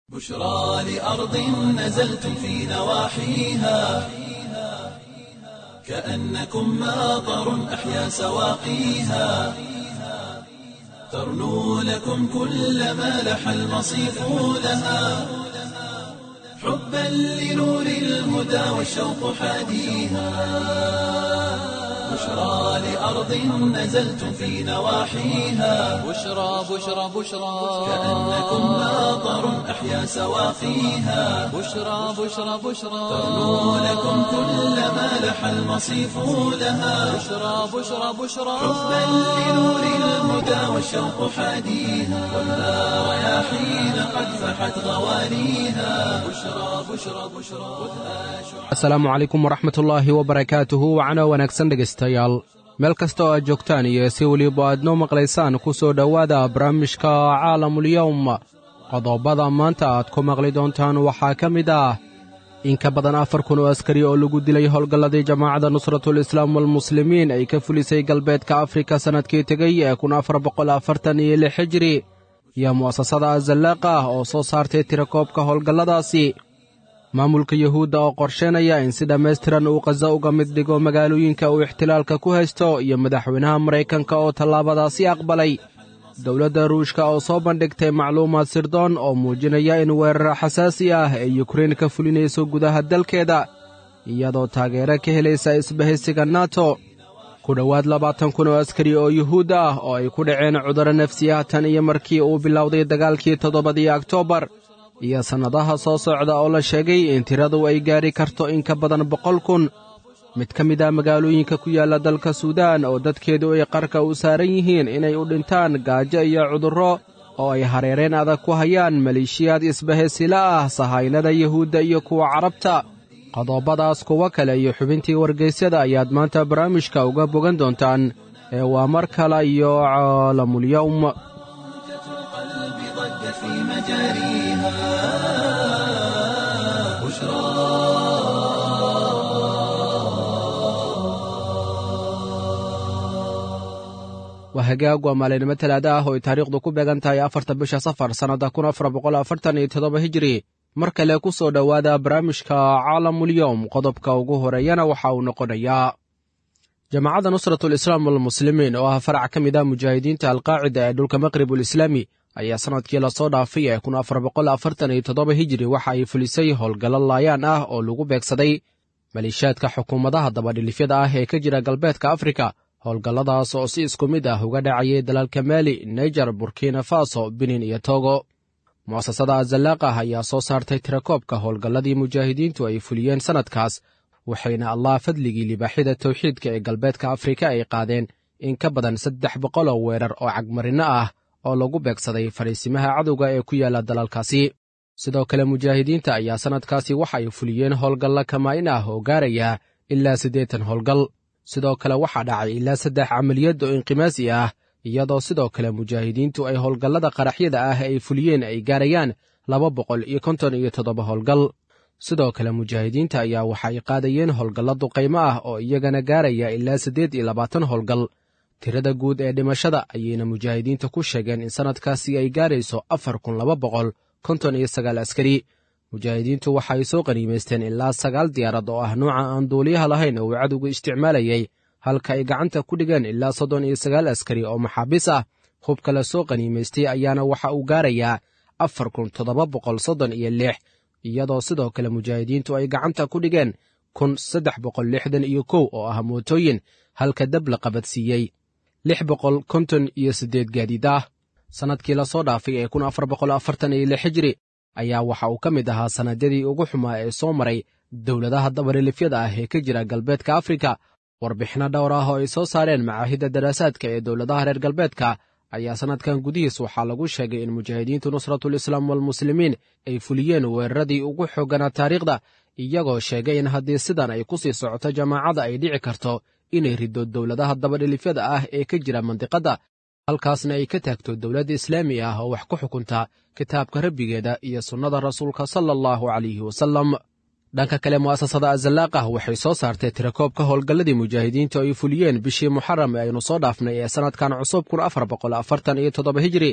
بشرى لأرض نزلتم في نواحيها كأنكم ماطر أحيا سواقيها ترنو لكم كل ما لح المصيف لها حبا لنور الهدى والشوق حاديها بشرى لأرض نزلتم في نواحيها بشرى كأنكم ماطر أحيا سواقيها بشرى ترنو لكم كل ما لح المصيف لها بشرى حبا لنور الهدى والشوق حاديها والنار رياحين قد فحت غوانيها بشرى asalaamu calaykum waraxmatullaahi wabarakaatuhu wacno wanaagsan dhegaystayaal meel kasta oo aad joogtaan iyo si weliba aad noo maqlaysaan ku soo dhowaada barnaamijka caalamulyowm qodobada maanta aad ku maqli doontaan waxaa ka mid ah in ka badan 4,000 oo askari oo lagu dilay howlgalladii jamaacadda nusratul islaam walmuslimiin ay ka fulisay galbeedka afrika sannadkii tegey ee 1446 hijri iyo mu'asasada azallaaqa ah oo soo saartay tirakoobka howlgalladaasi maamulka yuhuudda oo qorsheynaya in si dhammaystiran uu khaza uga mid dhigo magaalooyinka uu ixtilaalka ku haysto iyo madaxweynaha maraykanka oo tallaabadaasi aqbalay dowladda ruushka oo soo bandhigtay macluumaad sirdoon oo muujinaya in weerar xasaasi ah ay yukrain ka fulinayso gudaha dalkeeda iyadoo taageero ka helaysa isbahaysiga nato ku dhowaad 20,000 oo askari oo yuhuud ah oo ay ku dhaceen cudurro nafsi ah tan iyo markii uu bilowday dagaalkii 7 Oktoobar iyo sannadaha soo socda oo la sheegay in tiradu ay gaari karto in ka badan 100,000 mid ka mid ah magaalooyinka ku yaalla dalka suudaan oo dadkeedu ay qarka u saaran yihiin inay u dhintaan gaajo iyo cudurro oo ay hareereen adag ku hayaan maleeshiyaad isbahaysila ah sahaynada yuhuudda iyo kuwa carabta qodobadaas kuwa kale iyo xubintii wargeysyada ayaad maanta barnaamijka uga bogan doontaan ee waa mar kale iyo caalamulyowm في مجاريها waa hagaag waa maalinimo talaada ah oo ay taariikhdu ku beegan tahay 4 bisha safar sannadda 1447 hijri mar kale ku soo dhowaada barnaamijka caalamulyowm qodobka ugu horeeyana waxa uu noqonayaa jamaacadda nusratul islaam walmuslimiin oo ah farac ka mid ah mujaahidiinta alqaacida ee dhulka maqribul islaami ayaa sannadkii la soo dhaafay ee 1447 hijri waxa ay fulisay howlgallo laayaan ah oo lagu beegsaday maleeshiyaadka xukuumadaha dabadhilifyada ah ee ka jira galbeedka afrika howlgalladaas oo si isku mid ah uga dhacayay dalalka maali naijer burkina faso benin iyo togo mu'asasada azallaaqa ayaa soo saartay tirakoobka howlgalladii mujaahidiintu ay fuliyeen sannadkaas waxayna allah fadligii libaaxyada tawxiidka ee galbeedka afrika ay qaadeen in ka badan 300 oo weerar oo cagmarinno ah oo lagu beegsaday fariisimaha cadowga ee ku yaalla dalalkaasi sidoo kale mujaahidiinta ayaa sannadkaasi waxa ay fuliyeen howlgalla kamaa'in ah oo gaaraya ilaa 80 howlgal sidoo kale waxaa dhacay ilaa 3 camaliyad oo inqimaasi ah iyadoo sidoo kale mujaahidiintu ay howlgallada qaraxyada ah ay fuliyeen ay gaarayaan 257 howlgal sidoo kale mujaahidiinta ayaa waxa ay qaadayeen howlgallo duqaymo ah oo iyagana gaaraya ilaa 28 howlgal tirada guud ee dhimashada ayayna mujaahidiinta ku sheegeen in sannadkaasi ay gaarayso 4,259 askari mujaahidiintu waxa ay soo qaniimaysteen ilaa 9 diyaarad oo ah nooca aan duuliyaha lahayn oo uu cadowgu isticmaalayay halka ay gacanta ku dhigeen ilaa 39 askari oo maxaabiis ah hubka la soo qaniimaystay ayaana waxa uu gaarayaa 4,736 iyadoo sidoo kale mujaahidiintu ay gacanta ku dhigeen 1,361 oo ah mootooyin halka dab la qabadsiiyey 658 gaadiid ah sannadkii la soo dhaafay ee 1446 hijri ayaa waxa uu ka mid ahaa sannadyadii ugu xumaa ee soo maray dowladaha dabadhilifyada ah ee ka jira galbeedka afrika warbixinno dhowr ah oo ay soo saareen macaahidda daraasaadka ee dowladaha reer galbeedka ayaa sannadkan gudihiis waxaa lagu sheegay in mujaahidiintu nusratul islaam walmuslimiin ay fuliyeen weeraradii ugu xoogganaa taariikhda iyagoo sheegay in haddii sidan ay ku sii socoto jamaacadda ay dhici karto inay riddo dowladaha dabadhilifyada ah ee ka jira mandiqadda halkaasna ay ka taagto dowladda islaami ah oo wax ku xukunta kitaabka rabbigeeda iyo sunnada rasuulka sala allahu calayhi wasallam dhanka kale mu'asasada azallaaqa waxay soo saartay tirakoobka howlgalladii mujaahidiintu ay fuliyeen bishii muxaram ee aynu soo dhaafnay ee sannadkan cusub 1447 hijri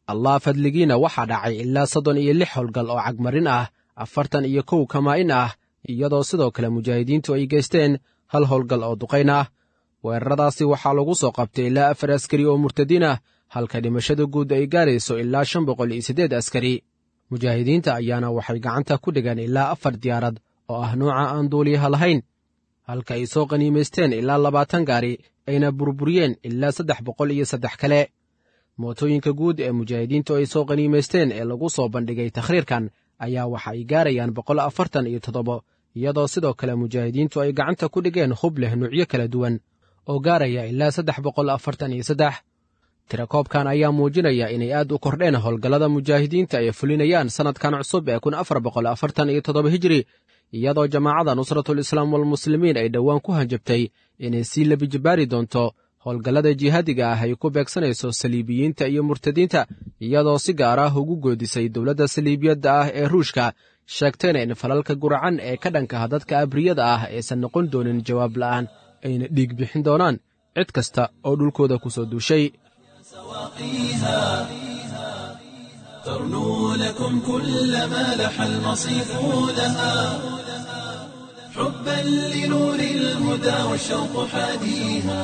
allah fadligiina waxaa dhacay ilaa 36 howlgal oo cagmarin ah 41 kamaa'in ah iyadoo sidoo kale mujaahidiintu ay geysteen hal howlgal oo duqayn ah weeraradaasi waxaa lagu soo qabtay ilaa 4 askari oo murtadiin ah halka dhimashada guud ay gaarayso ilaa 508 askari mujaahidiinta ayaana waxay gacanta ku dhigeen ilaa 4 diyaarad oo ah nooca aan duuliyaha lahayn halka ay soo qaniimaysteen ilaa 20 gaari ayna burburiyeen ilaa 303 kale mootooyinka guud ee mujaahidiintu ay soo qaniimaysteen ee lagu soo bandhigay takhriirkan ayaa waxa ay gaarayaan 147 iyadoo sidoo kale mujaahidiintu ay gacanta ku dhigeen hub leh nuucyo kala duwan oo gaaraya ilaa 343 tirakoobkan ayaa muujinaya inay aad u kordheen howlgallada mujaahidiinta ay fulinayaan sannadkan cusub ee 1447 hijri iyadoo jamaacada nusratul islaam walmuslimiin ay dhowaan ku hanjabtay inay sii labijibaari doonto howlgallada jihaadiga ah ay ku beegsanayso saliibiyiinta iyo murtadiinta iyadoo si gaar ah ugu goodisay dowladda saliibiyadda ah ee ruushka sheegtayna in falalka guracan ee ka dhankaha dadka abriyada ah aysan noqon doonin jawaab la'aan ayna dhiig bixin doonaan cid kasta oo dhulkooda ku soo duushay ترنو لكم كل ما لح المصيف لها حبا لنور الهدى والشوق حاديها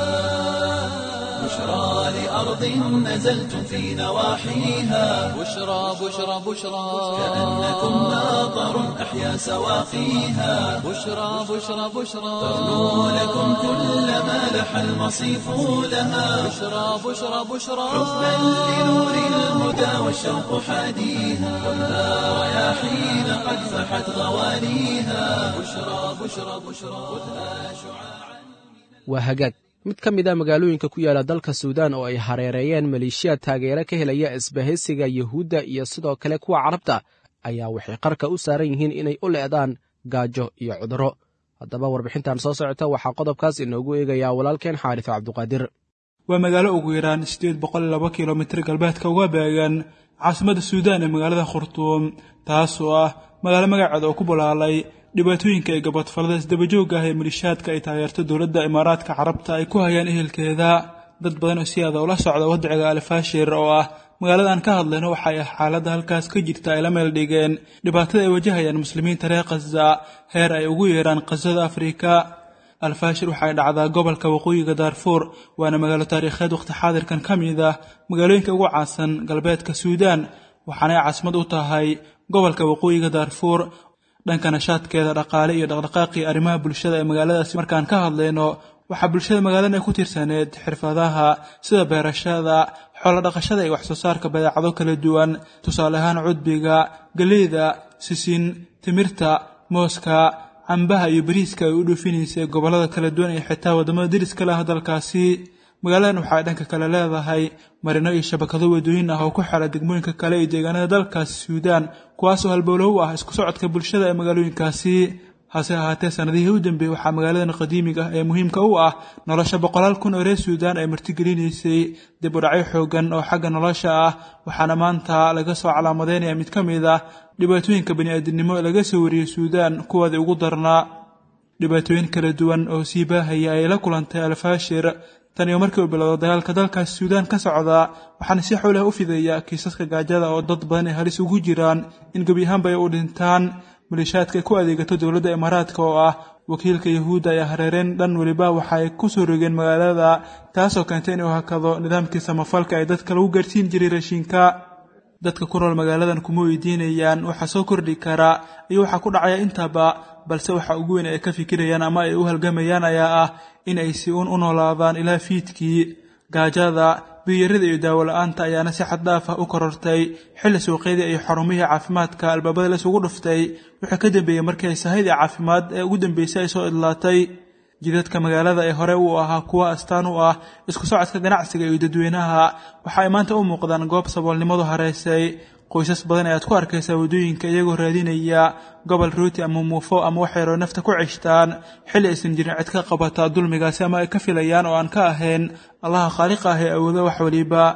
بشرى لأرض نزلتم في نواحيها بشرى بشرى بشرى كأنكم ماطر أحيا سواقيها بشرى بشرى بشرى ترنو لكم كل ما لح المصيف لها بشرى بشرى بشرى حبا لنور الهدى والشوق حاديها كلها رياحين قد فحت غوانيها بشرى بشرى بشرى خذها شعاعا وهجاج mid ka mid a magaalooyinka ku yaala dalka suudaan oo ay hareereeyeen maleeshiya taageero ka helaya isbahaysiga yuhuudda iyo sidoo kale kuwa carabta ayaa waxay qarka u saaran yihiin inay u le'daan gaajo iyo cudurro haddaba warbixintan soo socota waxaa qodobkaas inoogu eegayaa walaalkeen xaarif cabduqaadir waa magaalo ugu yaraan 802 kilomitir galbeedka uga beegan caasimadda suudaan ee magaalada khurtuum taasoo ah magaalo magaceeda oo ku bulaalay dhibaatooyinka ay gabadfalada isdabajooga ah ee malishaadka ay taageerto dowladda imaaraadka carabta ay ku hayaan ehelkeeda dad badan oo si aada ula socda wadciga alfaashir oo ah magaaladan ka hadlayno waxay xaaladda halkaas ka jirta ay la meel dhigeen dhibaatada ay wajahayaan muslimiinta reer Gaza heer ay ugu yeeraan qasada Afrika alfaashir waxay dhacdaa gobolka waqooyiga Darfur waana magaalo taariikheed waqti xaadirkan ka mid ah magaalooyinka ugu caansan galbeedka Suudaan waxaana caasimad u tahay gobolka waqooyiga Darfur dhanka nashaadkeeda dhaqaale iyo dhaqdhaqaaqii arrimaha bulshada ee magaaladaas markaan ka hadlayno waxa bulshada magaaladan ay ku tiirsaneed xirfadaha sida beerashada xoolo dhaqashada iyo wax soo saarka badeecado kala duwan tusaale ahaan cudbiga galeyda sisin timirta mooska cambaha iyo bariiska ay u dhoofinaysa gobolada kala duwan iyo xitaa wadamada deriska leh dalkaasi magaaladan waxay dhanka kale leedahay marino iyo shabakado wadooyin ah oo ku xira degmooyinka kale ee deegaanada dalkaasi Suudaan kuwaas oo halbowlow ah isku socodka bulshada ee magaalooyinkaasi hase ahaatee sanadihii u dambeeyay waxaa magaaladan qadiimiga ah ee muhiimka u ah nolosha 100,000 oo reer Suudaan ay martigelinaysay dib u dhacyo xoogan oo xagga nolosha ah waxaana maanta laga soo calaamadeynaya mid ka mid ah dhibaatooyinka bani'aadamnimo ee laga soo wariyay Suudaan kuwada ugu darnaa dhibaatooyin kala duwan oo sii baahaya ay la kulantay alfaashir tan iyo markii uu bilowday dagaalka dalkaas Suudaan ka socda waxaana si xoolo ah u fidaya kiisaska gaajada oo dad badan ay halis ugu jiraan in gabi ahaanba ay u dhintaan malishaadka ku adeegato dowladda imaaraadka oo ah wakiilka yahuudda ay hareereen dhan waliba waxa ay ku soo rogeen magaalada taasoo keentay inuu hakado nidaamkii samafalka ay dadka lagu gaarsiin jiray raashinka dadka ku nool magaaladan kuma weydiinayaan waxa soo kordhi kara iyo waxa ku dhacaya intaba balse waxa ugu weyn ay ka fikirayaan ama ay u halgamayaan ayaa ah in ay si u noolaadaan ilaa fiidkii gaajada biyarada iyo daawo la'aanta ayaana si xad dhaaf ah u korortay xilli suuqyadii iyo xarumihii caafimaadka albaabada la isugu dhuftay wixii ka dambeeyay markii ay sahayda caafimaad ee ugu dambeysay ay soo idlaatay jidadka magaalada ee hore u ahaa kuwa astaan u ah isku socodka ganacsiga iyo dadweynaha waxa ay maanta u muuqdaan goob saboolnimadu hareysay qoysas badan ayaad ku arkaysaa wadooyinka iyagoo raadinaya gobol rooti ama muufo ama wax yar oo nafta ku cishtaan xilli aysan jirin cid ka qabata dulmigaasi ama ay ka filayaan oo aan ka ahayn allaha khaaliqa ah ee awooda wax waliba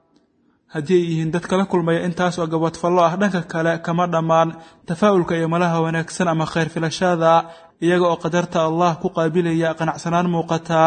haddii ay yihiin dadka la kulmaya intaas oo gabadfallo ah dhanka kale kama dhammaan tafaa'ulka iyo malaha wanaagsan ama khayr filashada iyaga oo qadarta allah ku qaabilaya qanacsanaan muuqata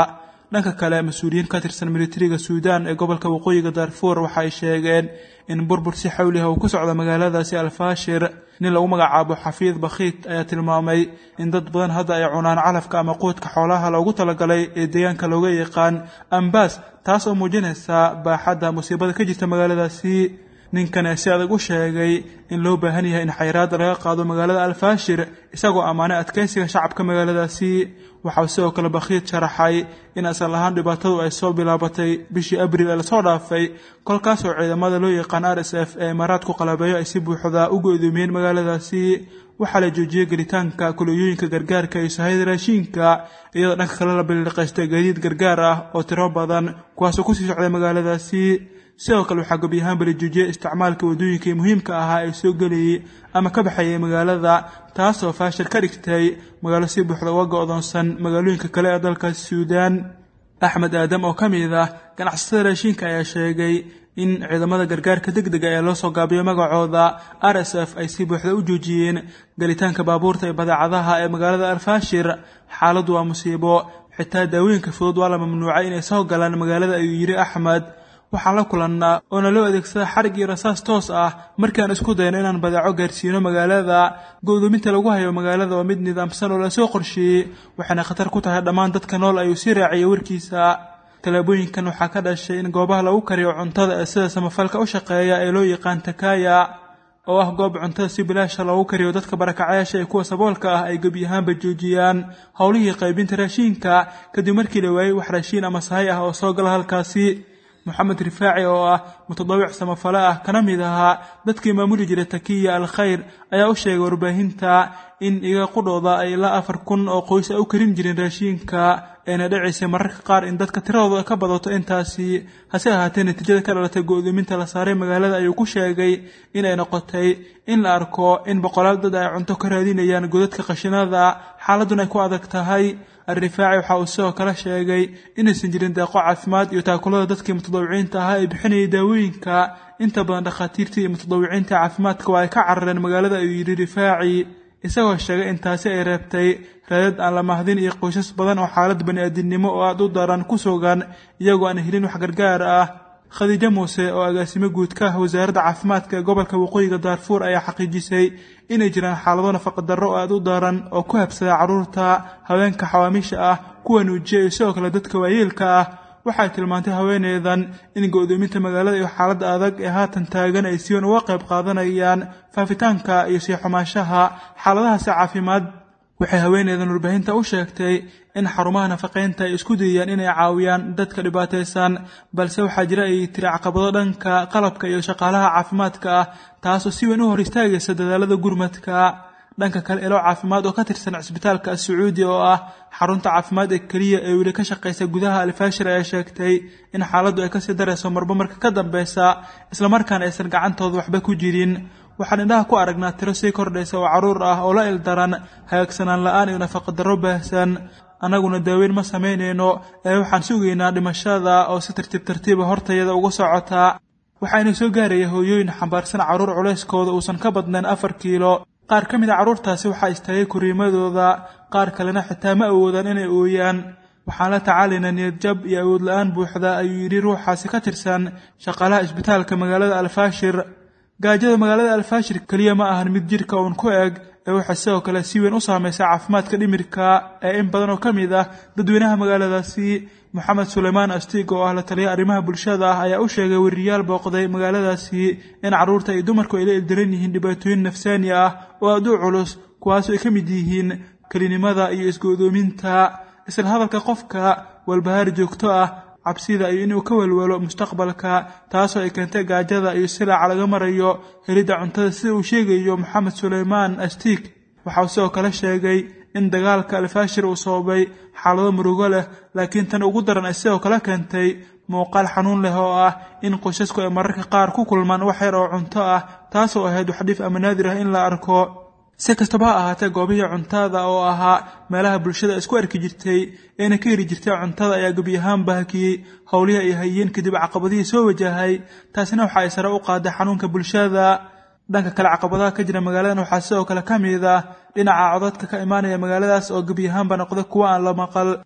dhanka kale mas-uuliyiin ka tirsan militariga suudaan ee gobolka waqooyiga daarfuur waxa ay sheegeen in burbur si xawli ah uu ku socdo magaaladaasi alfaashir nin lagu magacaabo xafiid bakhiit ayaa tilmaamay in dad badan hadda ay cunaan calafka ama quudka xoolaha loogu talagalay ee deegaanka looga yaqaan ambaas taas oo muujinaysa baaxadda musiibada ka jirta magaaladaasi ninkan si adag u sheegay in loo baahan yahay in xayiraad laga qaado magaalada alfaashir isagoo ammaanay adkeysiga shacabka magaaladaasi waxa uu sidoo kale bakhiit sharaxay in asal ahaan dhibaatadu ay soo bilaabatay bishii abriil ee lasoo dhaafay kolkaas oo ciidamada loo yaqaan RSF ee imaaraadku qalabeeyo ay si buuxda u go'doomiyeen magaaladaasi waxaa la joojiyey gelitaanka kulooyinka gargaarka iyo sahayda raashinka iyadoo dhanka kale la biliqaystay gaadiid gargaar ah oo tiro badan kuwaasoo kusii socday magaaladaasi sidoo kale waxaa gebi ahaanba la joojiyey isticmaalka waddooyinkii muhiimka ahaa ee soo gelayay ama ka baxayay magaalada taasoo faashil ka dhigtay magaalo si buuxda uga go'doonsan magaalooyinka kale ee dalka suudaan axmed aadam oo ka mid ah ganacsatada raashinka ayaa sheegay in ciidamada gargaarka degdega ee loo soo gaabiyo magacooda RSF ay si buuxda u joojiyeen galitaanka baabuurta ee badeecadaha ee magaalada alfaashir xaaladdu waa musiibo xitaa daawooyinka fudud waa la mamnuucay inay soo galaan magaalada ayuu yidhi axmed waxaan la kulannaa oona loo adeegsada xarig iyo rasaas toos ah markii aan isku dayno inaan badeeco gaarsiino magaalada go'doominta lagu hayo magaalada waa mid nidaamsan oo lasoo qorsheeyey waxayna khatar ku tahay dhammaan dadka nool ayuu sii raaciyay warkiisa tallaabooyinkan waxaa ka dhashay in goobaha lagu kariyo cuntada ee sida samafalka u shaqeeya ee loo yaqaan takaya oo ah goob cuntada si bilaasha loogu kariyo dadka barakacayaasha ee kuwa saboolka ah ay gebi ahaanba joojiyaan howlihii qaybinta raashinka kadib markii la waayey wax raashiin ama sahay ah oo soo gala halkaasi محمد رفاعي oo ah mutadawwic samafala ah kana mid ahaa dadkii maamuli jiray takiya al-khayr ayaa u sheegay warbaahinta in iga qudhooda ay la 4,000 oo qoys u karin jireen raashinka eena dhacisay mararka qaar in dadka tiradooda ka badato intaasi hase ahaatee natiijada ka dhalatay go'doominta la saaray magaalada ayuu ku sheegay in ay noqotay in la arko in boqolaal dad ay cunto ka raadinayaan godadka qashinada xaaladuna ay ku adag tahay الرفاعي waxa uu sidoo kale sheegay inaysan jirin deeqo caafimaad iyo taakulada dadkii mutadawiciinta ahaa ee bixinayay daawooyinka inta badan dhakhaatiirta iyo mutadawiciinta caafimaadka waa ay ka carareen magaalada ayuu yidhi rifaaci isagoo sheegay in taasi ay reebtay raadad aan la mahdin iyo qoysas badan oo xaalad bani'aadinimo oo aad u daran ku sugan iyagoo aan helin wax gargaar ah khadiija muuse oo agaasimo guud ka ah wasaaradda caafimaadka ee gobolka waqooyiga daarfuur ayaa xaqiijisay inay jiraan xaalado nafaqa darro aad u daran oo ku habsada carruurta haweenka xawaamiisha ah kuwa nuujiya iyo sidoo kale dadka waayeelka ah waxay tilmaantay haweeneydan in go'doominta magaalada iyo xaaladda adag ee haatan taagan ay si weyn uga qayb qaadanayaan faafitaanka iyo sii xumaanshaha xaaladahaasi caafimaad waxay haweeneydan warbaahinta u sheegtay in xarumaha nafaqeynta ay isku dayayaan inay caawiyaan dadka dhibaataysan balse waxaa jira ay tiri caqabado dhanka qalabka iyo shaqaalaha caafimaadka ah taasoo si weyn u hor istaagaysa dadaalada gurmadka dhanka kale ilo caafimaad oo ka tirsan cisbitaalka Sacuudi oo ah xarunta caafimaad ee kaliya ee weli ka shaqeysa gudaha alfaashir ayaa sheegtay in xaaladdu ay ka sii darayso marka ka dambeysa isla markaana aysan gacantooda waxba ku jirin waxaan indhaha ku aragnaa tiro sii kordhaysa oo carruur ah oo la ildaran hagaagsanaan la'aan iyo nafaqa darro baahsan annaguna daaweyn ma samaynayno ee waxaan sugaynaa dhimashada oo si tartiib hortayada uga socota waxaana soo gaaraya hooyooyin xambaarsan carruur culeyskooda uusan ka badnayn 4 kiilo qaar ka mid ah carruurtaasi waxaa istaagay koriimadooda qaar kalena xitaa ma awoodaan inay ooyaan waxaan la tacaalaynaa niyad jab iyo awood la'aan buuxda ayuu yidhi ruuxaasi ka tirsan shaqaalaha isbitaalka magaalada alfaashir gaajada magaalada alfaashir kaliya ma ahan mid jirka uun ku eg ee waxay sidoo kale si weyn u saamaysaa caafimaadka dhimirka ee in badan oo ka mid ah dadweynaha magaaladaasi maxamed suleymaan astiig oo ah la taliya arrimaha bulshada ah ayaa u sheegay wariyaal booqday magaaladaasi in carruurta iyo dumarku ay la ildaran yihiin dhibaatooyin nafsaani ah oo aad u culus kuwaasoo ay ka mid yihiin kelinimada iyo isgo'doominta isla hadalka qofka walbahaar joogto ah cabsida iyo inuu ka walwalo mustaqbalka taasoo ay keentay gaajada iyo silaaca laga marayo helidda cuntada sida uu sheegayo maxamed suleymaan astiig waxa uu sidoo kale sheegay in dagaalka alfaashir uu sababay xaalado murugo leh laakiin tan ugu daran ay sidoo kale keentay muuqaal xanuun leh oo ah in qoysasku ay mararka qaar ku kulmaan wax yar oo cunto ah taasoo ahayd wax dhif ama naadir ah in la arko si kastaba ha ahaatee goobihii cuntada oo ahaa meelaha bulshada isku arki jirtay eena ka heli jirtay cuntada ayaa gebi ahaanba hakiyey howlihii ay hayeen kadib caqabadihii soo wajahay taasina waxa ay sare u qaaday xanuunka bulshada dhanka kale caqabadaha ka jira magaaladan waxaa sidoo kale ka mid ah dhinaca codadka ka imaanaya magaaladaas oo gebi ahaanba noqday kuwa aan la maqal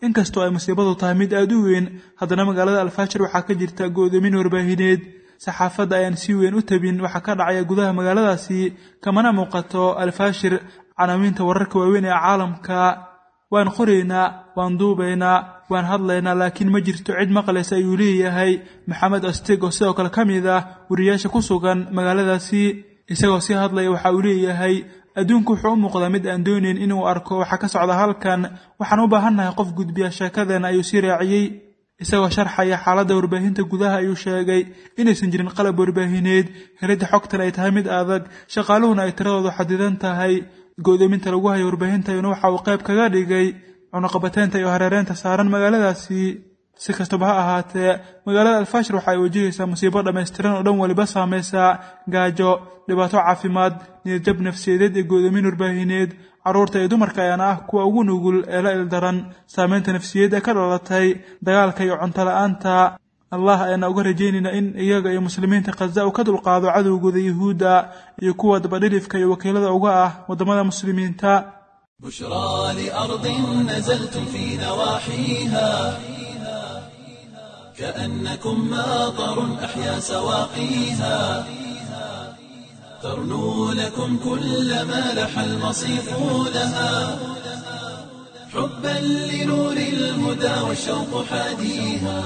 inkastoo ay musiibadu tahay mid aad u weyn haddana magaalada alfaashir waxaa ka jirta go'doomin warbaahineed saxaafadda ayaan si weyn u tabin waxa ka dhacaya gudaha magaaladaasi kamana muuqato alfaashir canaamiinta wararka waaweyn ee caalamka waan qoraynaa waan duubaynaa waan hadlaynaa laakiin ma jirto cid maqlaysa ayuu leeyahay maxamed asteg oo sidoo kale ka mid ah wariyaasha ku sugan magaaladaasi isagoo sii hadlaya waxa uu leeyahay adduunku wuxuu u muuqdaa mid aan doonayn inuu arko waxa ka socda halkan waxaan u baahannahay qof gudbiya sheekadeena ayuu sii raaciyey isagoo sharxaya xaaladda warbaahinta gudaha ayuu sheegay inaysan jirin qalab warbaahineed helidda xogtan ay tahay mid adag shaqaaluhuna ay tiradoodu xadidan tahay go'doominta lagu hayo warbaahintayuna waxa uu qayb kaga dhigay cunaqabateynta iyo hareereynta saaran magaaladaasi si kastaba ha ahaatee magaalada alfaashir waxa ay wajahaysaa musiibo dhammaystiran oo dhan waliba saamaysa gaajo dhibaato caafimaad niyadjab nafsiyadeed iyo go'doomin warbaahineed carruurta iyo dumarka ayaana ah kuwa ugu nugul ee la ildaran saamaynta nafsiyadeed ee ka dhalatay dagaalka iyo cunto la'aanta allah ayaana uga rajaynayna in iyaga iyo muslimiinta khaza uu ka dulqaado cadowgooda yuhuudda iyo kuwa dabadhilifka iyo wakiilada uga ah waddamada muslimiinta بشرى لأرض نزلتم في نواحيها كأنكم ماطر أحيا سواقيها ترنو لكم كل ما لح المصيف لها حبا لنور الهدى والشوق حاديها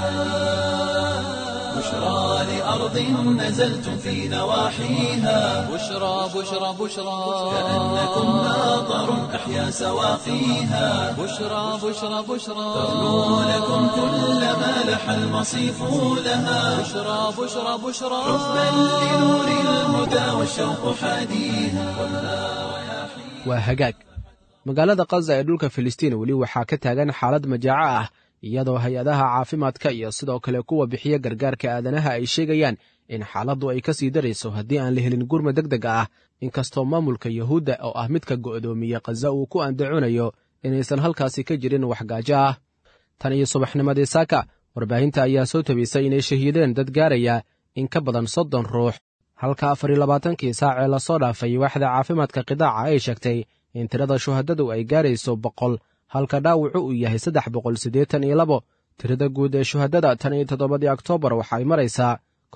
بشرى لأرض نزلتم في نواحيها بشرى بشرى بشرى كأنكم ماطر أحيا سواقيها بشرى بشرى بشرى ترنو لكم كل ما لح المصيف لها بشرى بشرى بشرى حبا لنور الهدى والشوق حاديها waa hagaag magaalada kaza ee dhulka filistiin weli waxaa ka taagan xaalad majaaco ah iyadoo hay-adaha caafimaadka iyo sidoo kale kuwa bixiya gargaarka aadanaha ay sheegayaan in xaaladdu ay ka sii darayso haddii aan la helin gurma deg deg ah inkastoo maamulka yuhuudda oo ah midka go'doomiye kaza uu ku andaconayo inaysan halkaasi ka jirin waxgaajo ah tan iyo subaxnimadii saaka warbaahinta ayaa soo tabisay inay shahiideen dad gaaraya in ka badan 30 ruux halka 24kii saac ee lasoo dhaafay waaxda caafimaadka qidaaca ay sheegtay in tirada shuhadadu ay gaarayso 100 halka dhaawacu uu yahay 382 tirada guud ee shuhadada tan iyo 7 Oktoobar waxa ay maraysaa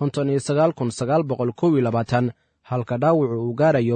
59921 halka dhaawacu uu gaarayo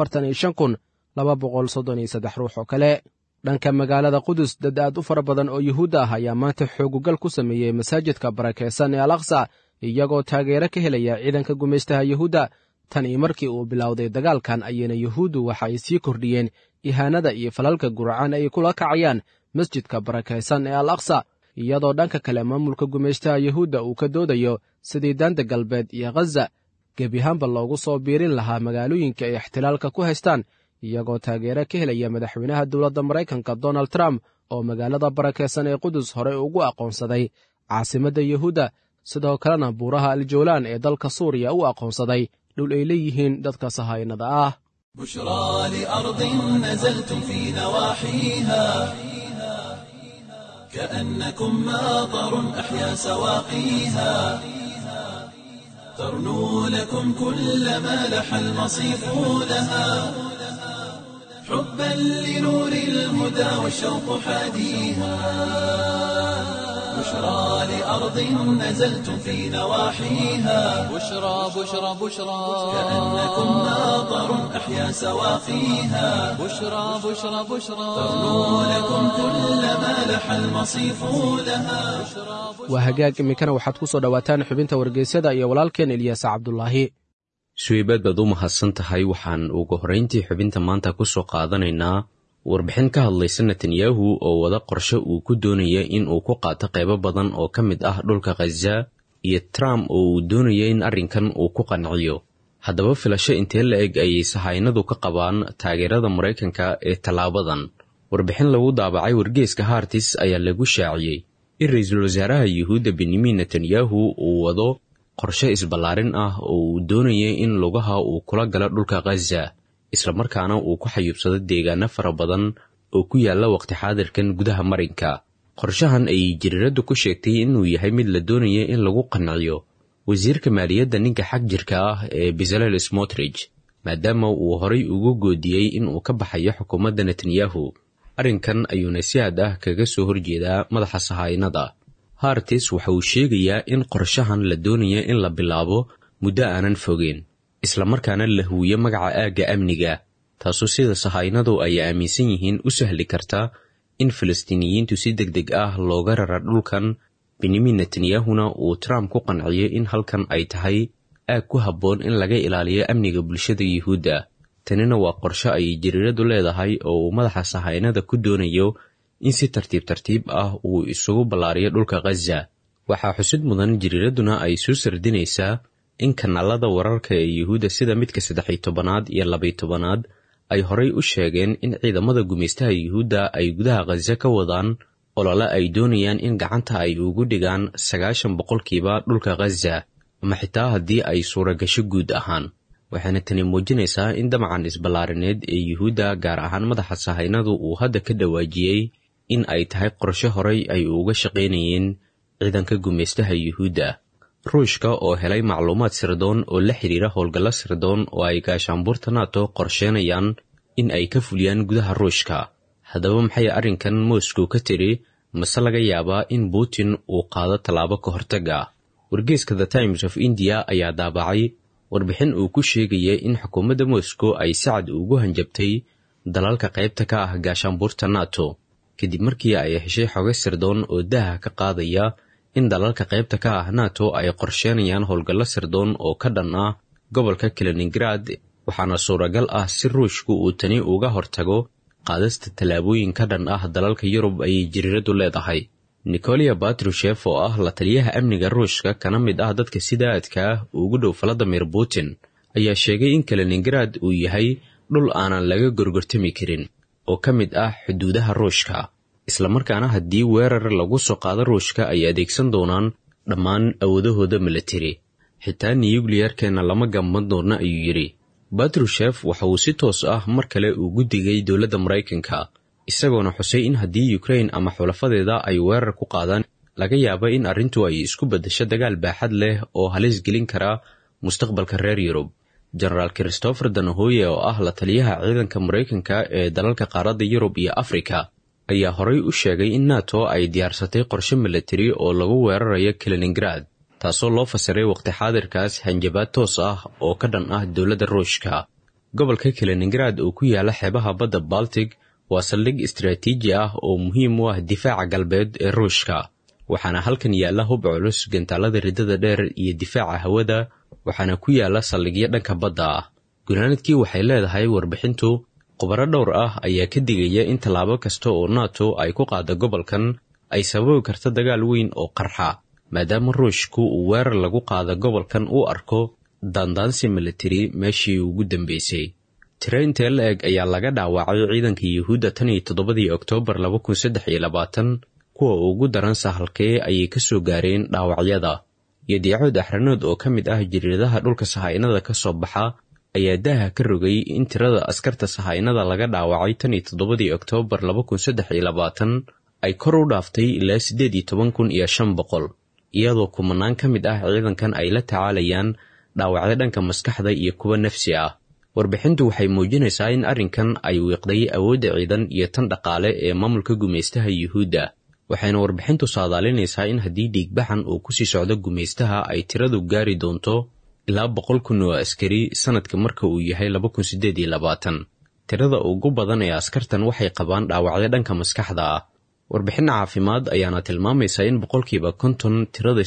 145233 ruux oo kale dhanka magaalada Qudus dad aad u fara badan oo Yuhuud ah ayaa maanta xoogugal ku sameeyay masaajidka barakeysan ee Al-Aqsa iyagoo taageero ka helaya ciidanka gumeystaha Yuhuudda tan iyo markii uu bilowday dagaalkan ayayna Yuhuuddu waxa ay sii kordhiyeen ihaanada iyo falalka guracaan ay kula kacayaan masjidka barakeysan ee Al-Aqsa iyadoo dhanka kale maamulka gumeystaha Yuhuudda uu ka doodayo sidii daanta galbeed iyo Gaza gebi ahaanba loogu soo biirin lahaa magaalooyinka ay ixtilaalka ku haystaan iyagoo taageero ka helaya madaxweynaha dowladda Mareykanka Donald Trump oo magaalada barakeysan ee Qudus hore ugu aqoonsaday caasimadda Yuhuudda sidoo kalena buuraha Al-Jawlaan ee dalka Suuriya u aqoonsaday dhul ay leeyihiin dadka sahaynada ah بشرى لأرض نزلتم في نواحيها كأنكم ماطر أحيا سواقيها ترنو لكم كل ما لح المصيف لها حبا لنور الهدى والشوق حاديها بشرى لأرض نزلتم في نواحيها بشرى بشرى بشرى كأنكم ماطر أحيا سواقيها بشرى بشرى بشرى ترنو لكم كل ما لح المصيف لها waa hagaag iminkana waxaad ku soo dhowaataan xubinta wargeysyada iyo walaalkeen Ilyas Cabdullaahi suubaad baad u mahadsan tahay waxaan ugu horreyntii xubinta maanta ku soo qaadanaynaa warbixin ka hadlaysa Netanyahu oo wada qorshe uu ku doonaya in uu ku qaato qaybo badan oo ka mid ah dhulka Gaza iyo Trump oo uu doonaya in arrinkan uu ku qanciyo haddaba filasho intee la eg ayay sahaynadu ka qabaan taageerada Mareykanka ee talaabadan warbixin lagu daabacay wargeyska Haaretz ayaa lagu shaaciyay in ra'iisul wasaaraha Yuhuudda Benjamin Netanyahu uu wado qorshe isballaarin ah oo uu doonaya in lugaha uu kula galo dhulka Gaza isla markaana uu ku xayubsado deegaano fara badan oo ku yaala waqti xaadirkan gudaha marinka qorshahan ay jiriiradu ku sheegtay inuu yahay mid la doonaya in lagu qanciyo wasiirka maaliyadda ninka xaq jirka ah ee Bezalel Smotrich maadaama uu horay ugu goodiyay in uu ka baxayo xukuumadda Netanyahu arrinkan ayuuna si aad ah kaga soo horjeedaa madaxa sahaynada. Hartis waxa uu sheegayaa in qorshahan la doonayo in la bilaabo muddo aanan fogeen, isla markaana la huwiyo magaca aagga amniga, taasoo sida sahaynadu ay aaminsan yihiin u sahli karta in Falastiiniyiintu si degdeg ah looga rara dhulkan. Benjamin Netanyahuna uu Trump ku qanciyay in halkan ay tahay aag ku habboon in laga ilaaliyo amniga bulshada Yuhuudda. Tanina waa qorshe ay jariiradu leedahay oo uu madaxa sahaynada ku doonayo in si tartiib ah uu isugu ballaariyo dhulka Gaza. Waxaa xusid mudan jariiraduna ay soo sardinaysaa in kanaalada wararka ee Yuhuudda sida midka 13aad iyo 12aad ay horay u sheegeen in ciidamada gumeystaha Yuhuudda ay gudaha Gaza ka wadaan olole ay doonayaan in gacanta ay ugu dhigaan 90% dhulka Gaza, ama xitaa haddii ay suuragasho guud ahaan. Waxaana tani muujinaysaa in damacan isballaarineed ee Yuhuudda gaar ahaan madaxa sahaynadu uu hadda ka dhawaajiyey in ay tahay qorshe horay ay uga shaqaynayeen ciidanka gumeystaha Yuhuudda. Ruushka oo helay macluumaad sirdoon oo la xiriira howlgallo sirdoon oo ay gaashaanbuurta NATO qorsheynayaan in ay ka fuliyaan gudaha Ruushka. Haddaba maxay arrinkan Moscow ka tiri, mase laga yaabaa in Putin uu qaado tallaabo ka hortaga? Wargeyska The Times of India ayaa daabacay warbixin uu ku sheegayay in xukuumadda Moscow ay si cad ugu hanjabtay dalalka qaybta ka ah gaashaanbuurta NATO, kadib markii ay heshay xogo sirdoon oo daaha ka qaadaya in dalalka qaybta ka ah NATO ay qorsheynayaan howlgallo sirdoon oo ka dhan ah gobolka Kaliningrad. Waxaana suuragal ah si Ruushku uu tani uga hortago qaadista tallaabooyin ka dhan ah dalalka Yurub ayay jariiradu leedahay. Nikolai Patrushev oo ah la taliyaha amniga Ruushka kana mid ah dadka sida aadka ah ugu dhow Vladimir Putin ayaa sheegay in Kaliningrad uu yahay dhul aanan laga gorgortami karin oo ka mid ah xuduudaha Ruushka, isla markaana haddii weerar lagu soo qaado Ruushka ay adeegsan doonaan dhammaan awoodahooda military, xitaa nukliyeerkeena lama gamban doona, ayuu yidhi. Patrushev waxa uu si toos ah mar kale ugu digay dowladda Maraykanka, isagoona xusay in haddii Ukraine ama xulafadeeda ay weerar ku qaadaan laga yaabo in arrintu ay isku beddesho dagaal baaxad leh oo halis gelin kara mustaqbalka reer Yurub. General Christopher Danahoye oo ah la taliyaha ciidanka Maraykanka ee dalalka qaaradda Yurub iyo Afrika ayaa horay u sheegay in NATO ay diyaarsatay qorshe military oo lagu weerarayo Kaliningrad, taasoo loo fasiray waqti xaadirkaas hanjabaad toos ah oo ka dhan ah dowladda Ruushka. Gobolka Kaliningrad oo ku yaala xeebaha badda Baltic waa saldhig istiraatiiji ah oo muhiim u ah difaaca galbeed ee Ruushka, waxaana halkan yaalla hub culus, gantaalada ridada dheer iyo difaaca hawada, waxaana ku yaalla saldhigyo dhanka badda ah. Gunaanadkii waxay leedahay warbixintu, khubaro dhowr ah ayaa ka digaya in tallaabo kasta oo NATO ay ku qaado gobolkan ay sababi karto dagaal weyn oo qarxa, maadaama Ruushku uu weerar lagu qaado gobolkan u arko daandaansi military meeshii ugu dambeysay. Tiro intee la-eg ayaa laga dhaawacay ciidanka Yuhuudda 17 Oktoobar 2023, kuwa ugu daran sahalkee ayay ka soo gaareen dhaawacyada. Yadiicood Axranood oo ka mid ah jariiradaha dhulka sahaynada ka soo baxa ayaa daaha ka rogay in tirada askarta sahaynada laga dhaawacay 17 Oktoobar 2023 ay kor u dhaaftay ilaa 18,500, iyadoo kumanaan ka mid ah ciidankan ay la tacaalayaan dhaawacyo dhanka maskaxda iyo kuwa nafsi ah. Warbixintu waxay muujinaysaa in arrinkan ay wiiqday awoodda ciidan iyo tan dhaqaale ee maamulka gumeystaha Yuhuudda, waxayna warbixintu saadaalinaysaa in haddii dhiigbaxan uu ku sii socdo gumeystaha ay tiradu gaari doonto ilaa 100,000 oo askari sanadka marka uu yahay 2028. Tirada ugu badan ee askartan waxay qabaan dhaawacyo dhanka maskaxda ah. Warbixin caafimaad ayaana tilmaamaysa in 50% tirada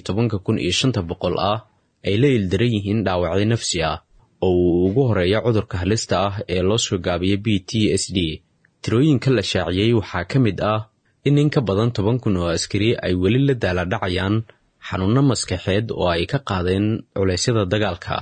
18,500 ah ay la ildaran yihiin dhaawacyo nafsi ah, oo uu ugu horeeya cudurka halista ah ee loo soo gaabiyay PTSD. Tirooyinka la shaaciyey waxaa ka mid ah in in ka badan 10,000 oo askari ay weli la daaladhacayaan xanuunno maskaxeed oo ay ka qaadeen culeysyada dagaalka.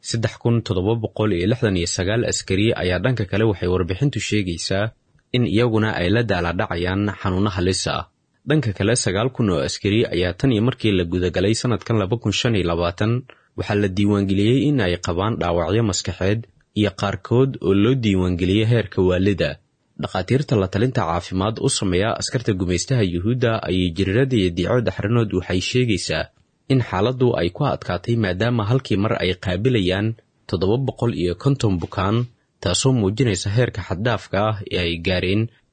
3,769 askari ayaa dhanka kale waxay warbixintu sheegaysaa in iyaguna ay la daaladhacayaan xanuunno halis ah. Dhanka kale 9,000 oo askari ayaa tan iyo markii la gudagalay sanadkan 2025 waxaa la diiwaangeliyey in ay qabaan dhaawacyo maskaxeed iyo qaarkood oo loo diiwaangeliyey heerka waalida. Dhakhaatiirta la talinta caafimaad u sameeya askarta gumeystaha Yuhuudda ayay jariirada Yadiicood Axranood waxay sheegaysaa in xaaladdu ay ku adkaatay maadaama halkii mar ay qaabilayaan 750 bukaan, taasoo muujinaysa heerka xaddhaafka ah ee ay gaareen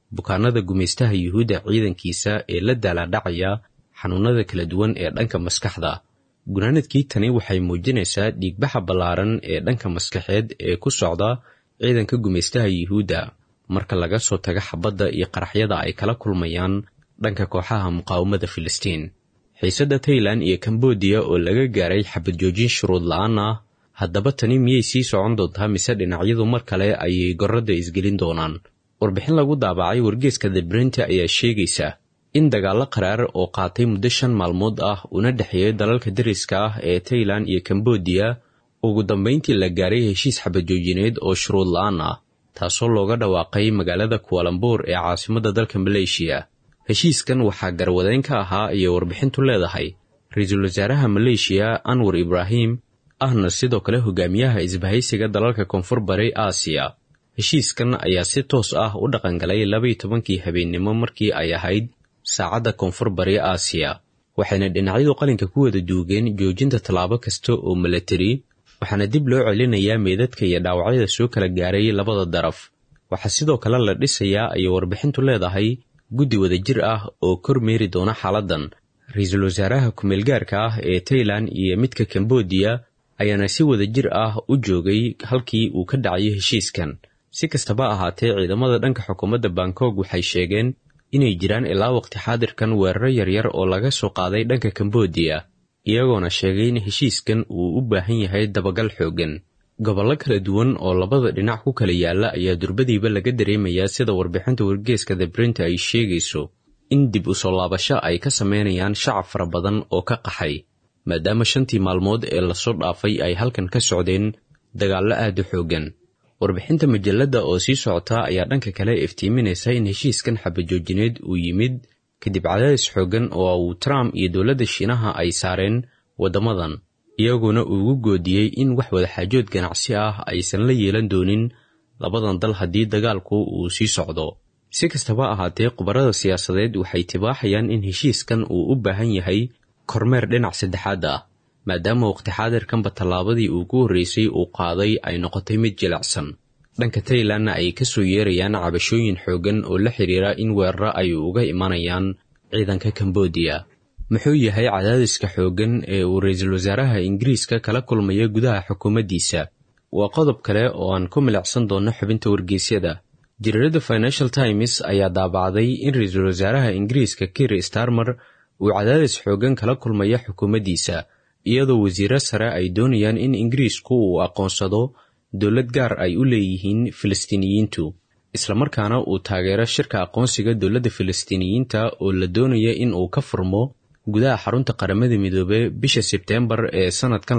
bukaanada gumaystaha yuhuudda ciidankiisa ee la daaladhacaya xanuunada kala duwan ee dhanka maskaxda. gunaanadkii tani waxay muujinaysaa dhiigbaxa ballaaran ee dhanka maskaxeed ee ku socda ciidanka gumaystaha yuhuudda marka laga soo tago xabadda iyo qaraxyada ay kala kulmayaan dhanka kooxaha muqaawamada Filistiin. xiisadda Thailand iyo Cambodia oo laga gaaray xabad joojin shuruud la'aan ah, haddaba tani miyay sii socon doontaa mise dhinacyadu mar kale ayay gorradda isgelin doonaan? warbixin lagu daabacay wargeeska The Brent ayaa sheegaysa in dagaallo qaraar oo qaatay muddo 5 maalmood ah una dhexeeyay dalalka dariska ah ee Thailand iyo Cambodia ugu dambeyntii la gaaray heshiis xabad joojineed oo shuruud la'aan ah, taasoo looga dhawaaqay magaalada Kuala Lumpur ee caasimadda dalka Malaysia. heshiiskan waxaa garwadeen ka ahaa ayay warbixintu leedahay ra'iisul wasaaraha Malaysia Anwar Ibrahim, ahna sidoo kale hogaamiyaha isbahaysiga dalalka koonfur bari Aasiya. heshiiskan ayaa si toos ah u dhaqangalay 12 habeenimo markii ay ahayd saacadda koonfur bari Aasiya, waxayna dhinacyadu qalinka ku wada duugeen joojinta tallaabo kasta oo military, waxaana dib loo celinayaa meedadka iyo dhaawacyada soo kala gaaray labada daraf. waxaa sidoo kale la dhisayaa ayay warbixintu leedahay guddi wadajir ah oo kormeeri doona xaaladdan. ra'iisul wasaaraha ku-meelgaarka ah ee Thailand iyo midka Cambodia ayaana si wadajir ah u joogay halkii uu ka dhacay heshiiskan. si kastaba ahaatee, ciidamada dhanka xukuumadda Bangkok waxay sheegeen inay jiraan ilaa waqti xaadirkan weeraro yaryar oo laga soo qaaday dhanka Cambodia, iyagoona sheegay in heshiiskan uu u baahan yahay dabagal xooggan. gobollo kala duwan oo labada dhinac ku kala yaala ayaa durbadiiba laga dareemayaa sida warbixinta wargeeska The Brent ay sheegayso in dib u soo laabasho ay ka sameynayaan shacab fara badan oo ka qaxay, maadaama 5 maalmood ee lasoo dhaafay ay halkan ka socdeen dagaallo aad u xooggan. warbixinta majalladda oo sii socota ayaa dhanka kale iftiiminaysa in heshiiskan xabadjoojineed uu yimid kadib cadaadis xooggan oo uu Trump iyo dowladda Shiinaha ay saareen waddamadan, iyaguna ugu goodiyey in wax wadaxaajood ganacsi ah aysan la yeelan doonin labadan dal haddii dagaalku uu sii socdo. si kastaba ahaatee, khubarada siyaasadeed waxay tibaaxayaan in heshiiskan uu u baahan yahay kormeer dhinac saddexaad ah, maadaama waqti xaadirkanba tallaabadii ugu horreysay uu qaaday ay noqotay mid jilicsan. dhanka Thailandna ay ka soo yeerayaan cabashooyin xooggan oo la xiriira in weeraro ay uga imanayaan ciidanka Cambodia. muxuu yahay cadaadiska xooggan ee uu ra'iisul wasaaraha Ingiriiska kala kulmaya gudaha xukuumaddiisa? waa qodob kale oo aan ku milicsan doono xubinta wargeysyada. jariirada Financial Times ayaa daabacday in ra'iisul wasaaraha Ingiriiska Keir Starmer uu cadaadis xooggan kala kulmaya xukuumaddiisa, iyadoo wasiirro sare ay doonayaan in Ingiriisku uu aqoonsado dowlad gaar ay u leeyihiin Filistiiniyiintu, islamarkaana uu taageero shirka aqoonsiga dowladda Filistiiniyiinta oo la doonaya in uu ka furmo gudaha xarunta qaramada midoobay bisha Sebteembar ee sanadkan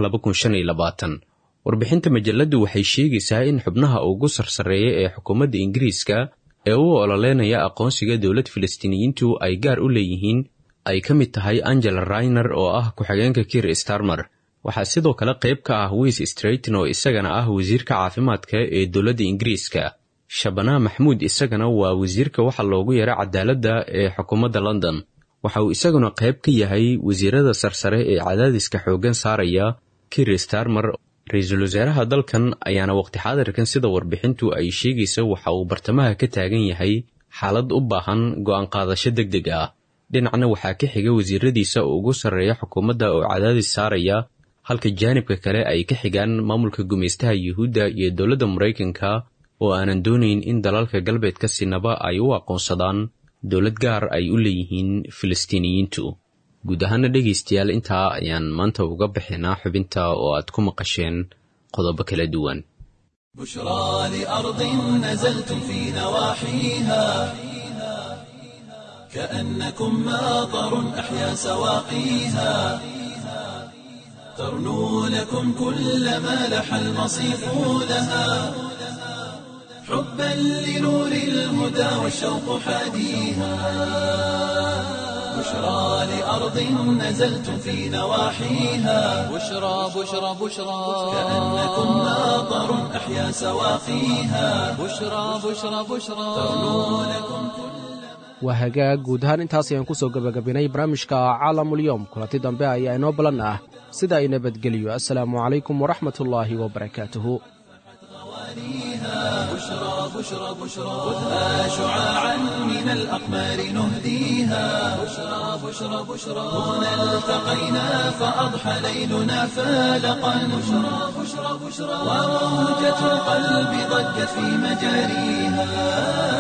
2025. warbixinta majalladdu waxay sheegaysaa in xubnaha ugu sarsareeya ee xukuumadda Ingiriiska ee u ololeynaya aqoonsiga dowlad Filistiiniyiintu ay gaar u leeyihiin ay ka mid tahay Angela Rayner oo ah ku-xigeenka Keir Starmer. waxaa sidoo kale qayb ka ah Wes Stratton oo isagana ah wasiirka caafimaadka ee dowladda Ingiriiska. Shabana Mahmoud isagana waa wasiirka waxa loogu yeero cadaaladda ee xukuumadda London. waxa uu isaguna qayb ka yahay wasiirada sarsare ee cadaadiska xooggan saaraya Keir Starmer. ra'iisul wasaaraha dalkan ayaana waqti xaadirkan sida warbixintu ay sheegayso waxa uu bartamaha ka taagan yahay xaalad u baahan go'aan qaadasho degdeg ah. dhinacna waxaa ka xiga wasiiradiisa ugu sarreeya xukuumadda oo cadaadis saaraya, halka jaanibka kale ay ka xigaan maamulka gumaystaha Yuhuudda iyo dowladda Mareykanka oo aanan doonayn in dalalka galbeedka sinaba ay u aqoonsadaan dowlad gaar ay u leeyihiin Filistiiniyiintu. guud ahaana dhegaystayaal, intaa ayaan maanta uga bixinaa xubinta oo aad ku maqasheen qodobo kala duwan. بشرى لأرض نزلتم في نواحيها كأنكم ماطر أحيا سواقيها ترنو لكم كل ما لح المصيف لها حبا لنور الهدى والشوق حاديها بشرى لأرض نزلتم في نواحيها بشرى بشرى بشرى كأنكم ماطر أحيا سواقيها بشرى بشرى بشرى ترنو لكم waa hagaag guud ahaan intaas ayaan ku soo gebagabinay barnaamijka caalamulyoom. kulanti dambe ayaa inoo ballan ah sida ay nabadgeliyo. assalaamu calaykum waraxmatullaahi wabarakaatuhu. بشرى بشرى بشرى خذها شعاعا من الأقمار نهديها بشرى بشرى بشرى هنا التقينا فأضحى ليلنا فالقا بشرى بشرى بشرى وموجة القلب ضجت في مجاريها